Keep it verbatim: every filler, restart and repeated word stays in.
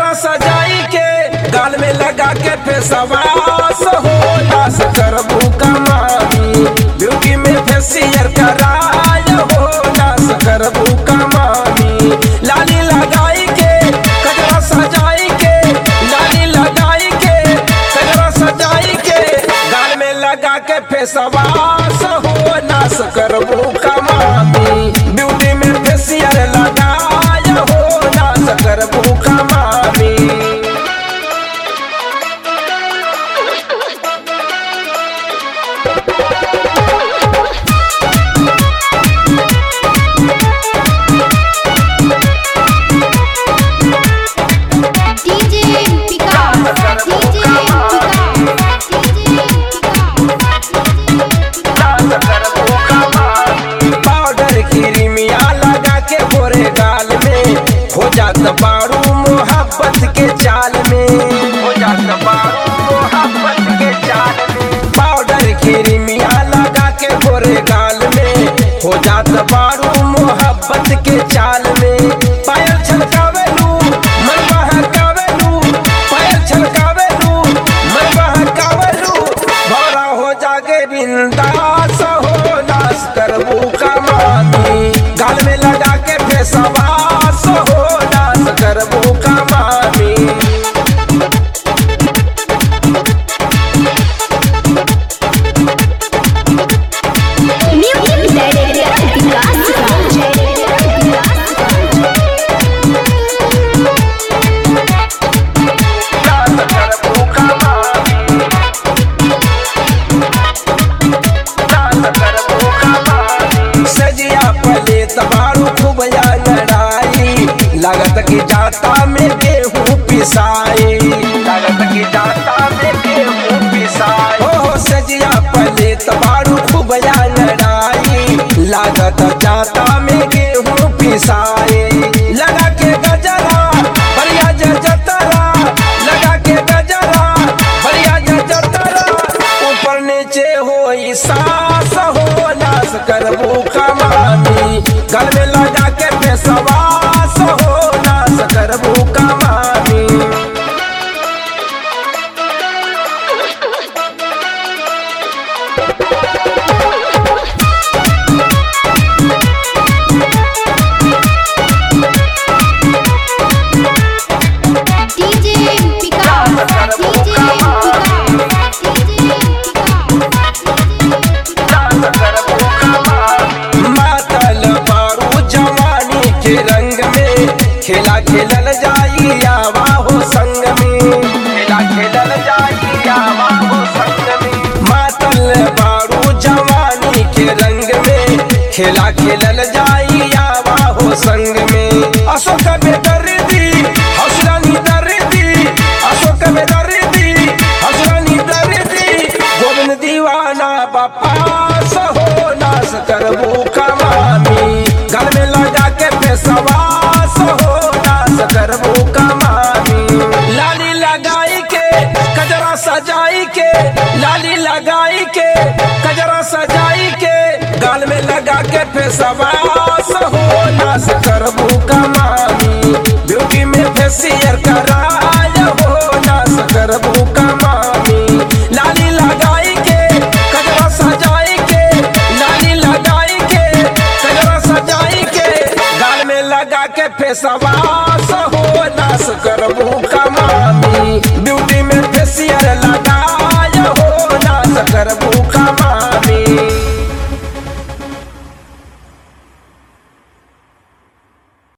कजरा सजाई के गाल में लगा के फेसवास हो नास करबू कमानी ब्यूटी में फेसियल कराय हो नास करबू कमानी लाली लगाई के कजरा सजाई के लाली लगाई के कजरा सजाई के गाल में लगा के फेसवास हो नास करबू कमानी ब्यूटी में फेसियल लगाय हो नास करबू कमानी बारू मोहब्बत के चाल में हो जाता बारू मोहब्बत के चाल में पाउडर क्रीमिया लगा के गोरे गाल में हो जाता बारू मोहब्बत के चाल में पायल छलकावेलू मन बहकावेलू पायल छलकावेलू मन बहकावेलू भौरा हो जागे बिंदास हो नास करबू कमानी गाल में लगा के फेसवास हो करबू कमानी सजिया पले तबारू खूब लड़ाई लागत की जाता में गेहूं पिसाई लागत की जाता में गेहूं पिसाई हो सजिया पले तबारू खूब लड़ाई लागत जाता में गेहूं पिसाई लगा के गजरा बढ़िया जतरा लगा के गजरा बढ़िया जतरा ऊपर नीचे हो सास हो नास करबू कमानी गल में लगा के फेसवास हो नास करबू कमानी खेला खेलल जाई आवा हो संग में खेला खेलल जाई आवा हो संग में मातल बारू जवानी के रंग में खेला खेलल जाई आवा हो संग में अशोक बेदर्दी हौसलानी दर्दी अशोक बेदर्दी हौसलानी दर्दी गोविंद दीवाना बपास हो नास करबू कमानी गल में लगा के फेसवास हो करबू कमानी लाली लगाई के कजरा सजाई के लाली लगाई के कजरा सजाई के गाल में लगा के फेसवास हो नास करबू कमानी ब्यूटी में फेसियल कराय हो नास करबू कमानी लाली लगाई के कजरा सजाई के लाली लगाई के कजरा सजाई के गाल में लगा के फेसवास हो नास करबू